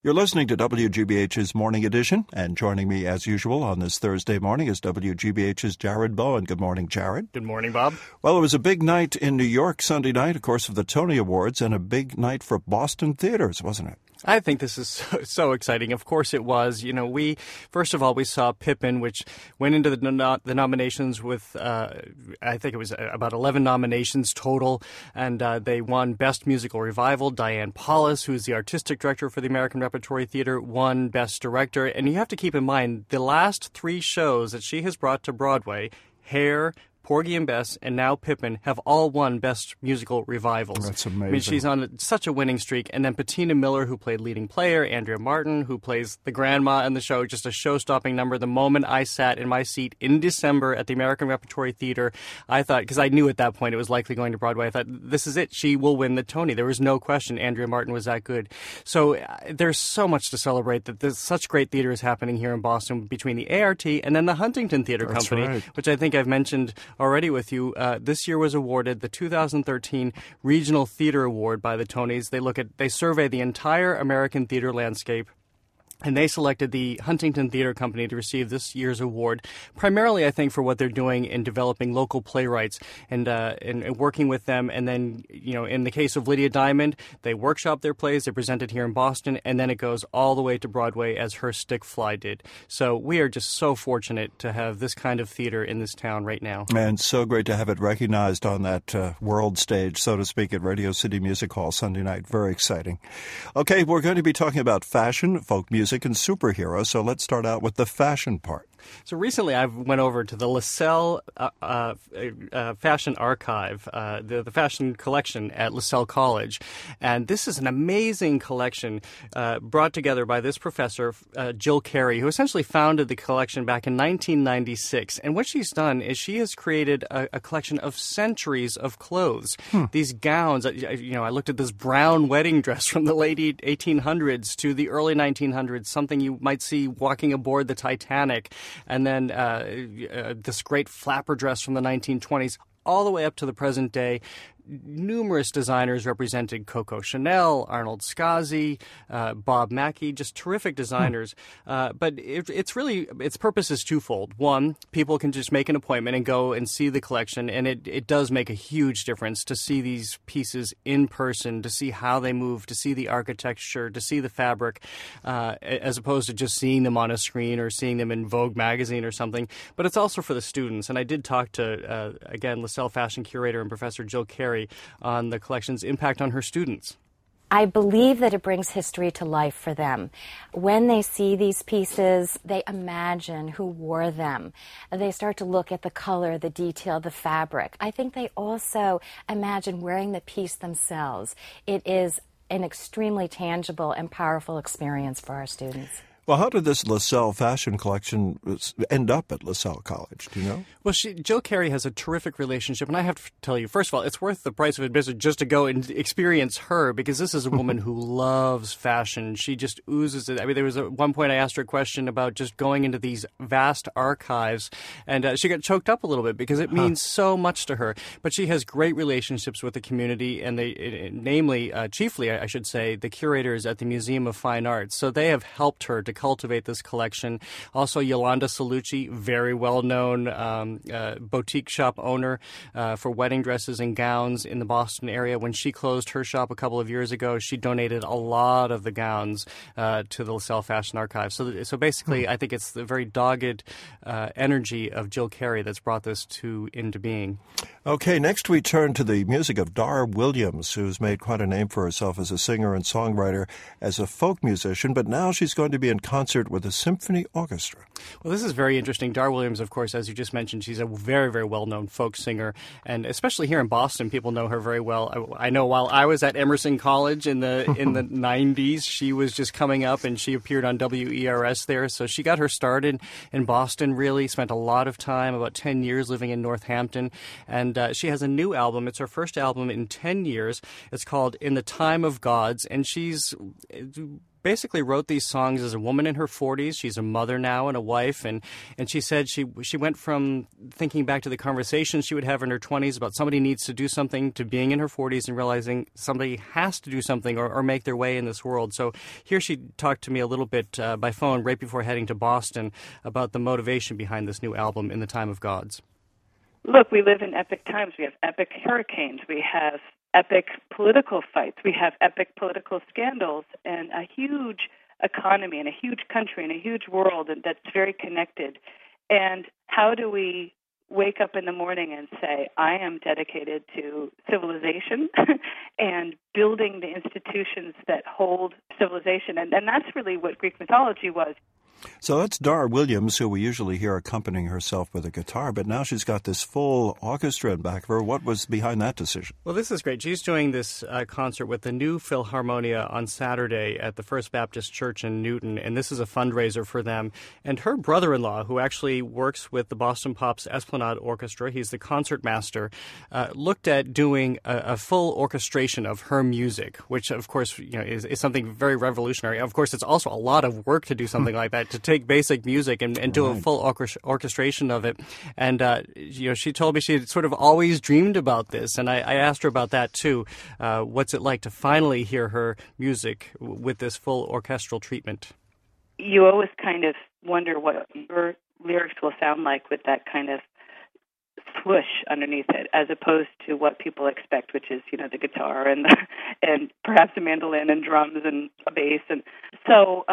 You're listening to WGBH's Morning Edition, and joining me as usual on this Thursday morning is WGBH's Jared Bowen. Good morning, Jared. Good morning, Bob. Well, it was a big night in New York Sunday night, of course, of the Tony Awards, and a big night for Boston theaters, wasn't it? I think this is so exciting. Of course it was. You know, we saw Pippin, which went into the nominations with, I think it was about 11 nominations total, and they won Best Musical Revival. Diane Paulus, who's the artistic director for the American Repertory Theater, won Best Director. And you have to keep in mind, the last three shows that she has brought to Broadway, Hair, Porgy and Bess, and now Pippin, have all won Best Musical Revivals. That's amazing. I mean, she's on such a winning streak. And then Patina Miller, who played leading player, Andrea Martin, who plays the grandma in the show, just a show-stopping number. The moment I sat in my seat in December at the American Repertory Theater, I thought, because I knew at that point it was likely going to Broadway, I thought, this is it. She will win the Tony. There was no question Andrea Martin was that good. So there's so much to celebrate, that there's such great theater is happening here in Boston between the ART and then the Huntington Theater That's Company, right. which I think I've mentioned already with you. This year was awarded the 2013 Regional Theater Award by the Tonys. They survey the entire American theater landscape, and they selected the Huntington Theater Company to receive this year's award, primarily, I think, for what they're doing in developing local playwrights and working with them. And then, you know, in the case of Lydia Diamond, they workshop their plays, they present it here in Boston, and then it goes all the way to Broadway, as Her Stick Fly did. So we are just so fortunate to have this kind of theater in this town right now. And so great to have it recognized on that world stage, so to speak, at Radio City Music Hall Sunday night. Very exciting. Okay, we're going to be talking about fashion, folk music, and superheroes, so let's start out with the fashion part. So recently I went over to the LaSalle Fashion Archive, the fashion collection at LaSalle College. And this is an amazing collection brought together by this professor, Jill Carey, who essentially founded the collection back in 1996. And what she's done is she has created a collection of centuries of clothes. These gowns, you know, I looked at this brown wedding dress from the late 1800s to the early 1900s, something you might see walking aboard the Titanic. And then this great flapper dress from the 1920s, all the way up to the present day. Numerous designers represented: Coco Chanel, Arnold Scaasi, Bob Mackie, just terrific designers. But its purpose is twofold. One, people can just make an appointment and go and see the collection, and it does make a huge difference to see these pieces in person, to see how they move, to see the architecture, to see the fabric, as opposed to just seeing them on a screen or seeing them in Vogue magazine or something. But it's also for the students. And I did talk to, again, LaSalle fashion curator and Professor Jill Carey on the collection's impact on her students. I believe that it brings history to life for them. When they see these pieces, they imagine who wore them. They start to look at the color, the detail, the fabric. I think they also imagine wearing the piece themselves. It is an extremely tangible and powerful experience for our students. Well, how did this LaSalle fashion collection end up at LaSalle College? Do you know? Well, Jill Carey has a terrific relationship, and I have to tell you, first of all, it's worth the price of admission just to go and experience her, because this is a woman who loves fashion. She just oozes it. I mean, there was at one point I asked her a question about just going into these vast archives, and she got choked up a little bit because it means so much to her. But she has great relationships with the community, and chiefly, I should say, the curators at the Museum of Fine Arts. So they have helped her to cultivate this collection. Also, Yolanda Salucci, very well-known boutique shop owner for wedding dresses and gowns in the Boston area. When she closed her shop a couple of years ago, she donated a lot of the gowns to the LaSalle Fashion Archive. So basically, I think it's the very dogged energy of Jill Carey that's brought this into being. Okay, next we turn to the music of Dar Williams, who's made quite a name for herself as a singer and songwriter, as a folk musician, but now she's going to be in concert with a symphony orchestra. Well, this is very interesting. Dar Williams, of course, as you just mentioned, she's a very, very well-known folk singer, and especially here in Boston, people know her very well. I know while I was at Emerson College in the 90s, she was just coming up, and she appeared on WERS there, so she got her started in Boston, really, spent a lot of time, about 10 years living in Northampton, and she has a new album. It's her first album in 10 years. It's called In the Time of Gods, and she's basically wrote these songs as a woman in her 40s. She's a mother now and a wife, and she said she went from thinking back to the conversations she would have in her 20s about somebody needs to do something to being in her 40s and realizing somebody has to do something or make their way in this world. So here she talked to me a little bit by phone right before heading to Boston about the motivation behind this new album, In the Time of Gods. Look, we live in epic times. We have epic hurricanes. We have epic political fights. We have epic political scandals and a huge economy and a huge country and a huge world that's very connected. And how do we wake up in the morning and say, I am dedicated to civilization and building the institutions that hold civilization? And that's really what Greek mythology was. So that's Dar Williams, who we usually hear accompanying herself with a guitar, but now she's got this full orchestra in back of her. What was behind that decision? Well, this is great. She's doing this concert with the New Philharmonia on Saturday at the First Baptist Church in Newton, and this is a fundraiser for them. And her brother-in-law, who actually works with the Boston Pops Esplanade Orchestra, he's the concertmaster, looked at doing a full orchestration of her music, which, of course, is something very revolutionary. Of course, it's also a lot of work to do something like that, to take basic music and do a full orchestration of it. And, she told me she had sort of always dreamed about this. And I asked her about that, too. What's it like to finally hear her music with this full orchestral treatment? You always kind of wonder what your lyrics will sound like with that kind of swoosh underneath it, as opposed to what people expect, which is, the guitar and perhaps a mandolin and drums and a bass. And so,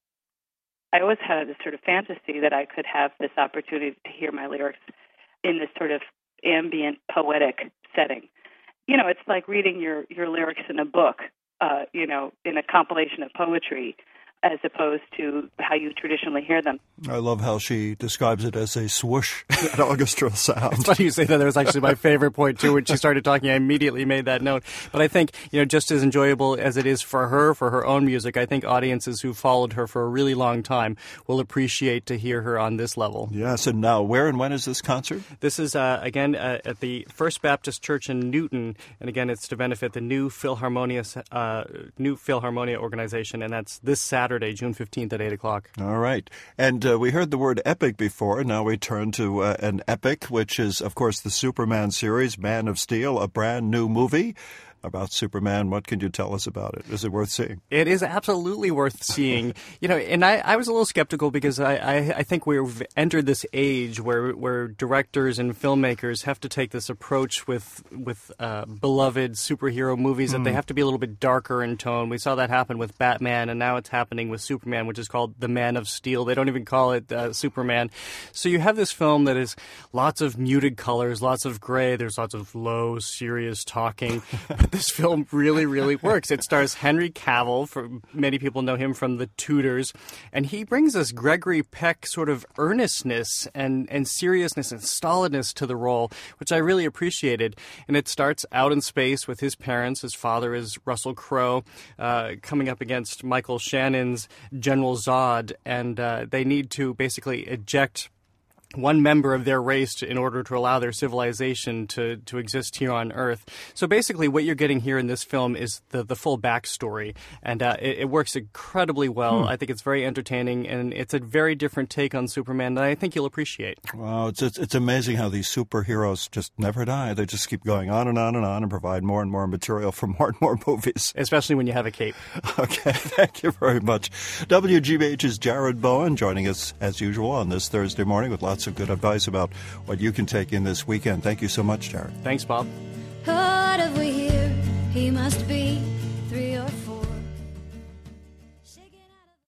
I always had this sort of fantasy that I could have this opportunity to hear my lyrics in this sort of ambient, poetic setting. It's like reading your lyrics in a book, in a compilation of poetry, as opposed to how you traditionally hear them. I love how she describes it as a swoosh, an orchestral sound. It's funny you say that. That was actually my favorite point, too. When she started talking, I immediately made that note. But I think, just as enjoyable as it is for her own music, I think audiences who followed her for a really long time will appreciate to hear her on this level. Yes, and now, where and when is this concert? This is, again, at the First Baptist Church in Newton. And again, it's to benefit the New Philharmonia organization, and that's this Saturday, June 15th at 8 o'clock. All right. And we heard the word epic before. Now we turn to an epic, which is, of course, the Superman series, Man of Steel, a brand new movie about Superman. What can you tell us about it? Is it worth seeing? It is absolutely worth seeing. And I was a little skeptical because I think we've entered this age where directors and filmmakers have to take this approach with beloved superhero movies that they have to be a little bit darker in tone. We saw that happen with Batman, and now it's happening with Superman, which is called The Man of Steel. They don't even call it Superman. So you have this film that is lots of muted colors, lots of gray. There's lots of low, serious talking. But this film really, really works. It stars Henry Cavill. Many people know him from The Tudors. And he brings this Gregory Peck sort of earnestness and seriousness and stolidness to the role, which I really appreciated. And it starts out in space with his parents. His father is Russell Crowe, coming up against Michael Shannon's General Zod. And they need to basically eject one member of their race in order to allow their civilization to exist here on Earth. So basically what you're getting here in this film is the full backstory, and it works incredibly well. I think it's very entertaining, and it's a very different take on Superman that I think you'll appreciate. Wow, it's amazing how these superheroes just never die. They just keep going on and on and on and provide more and more material for more and more movies. Especially when you have a cape. Okay, thank you very much. WGBH's Jared Bowen joining us as usual on this Thursday morning with lots of good advice about what you can take in this weekend. Thank you so much, Jared. Thanks, Bob.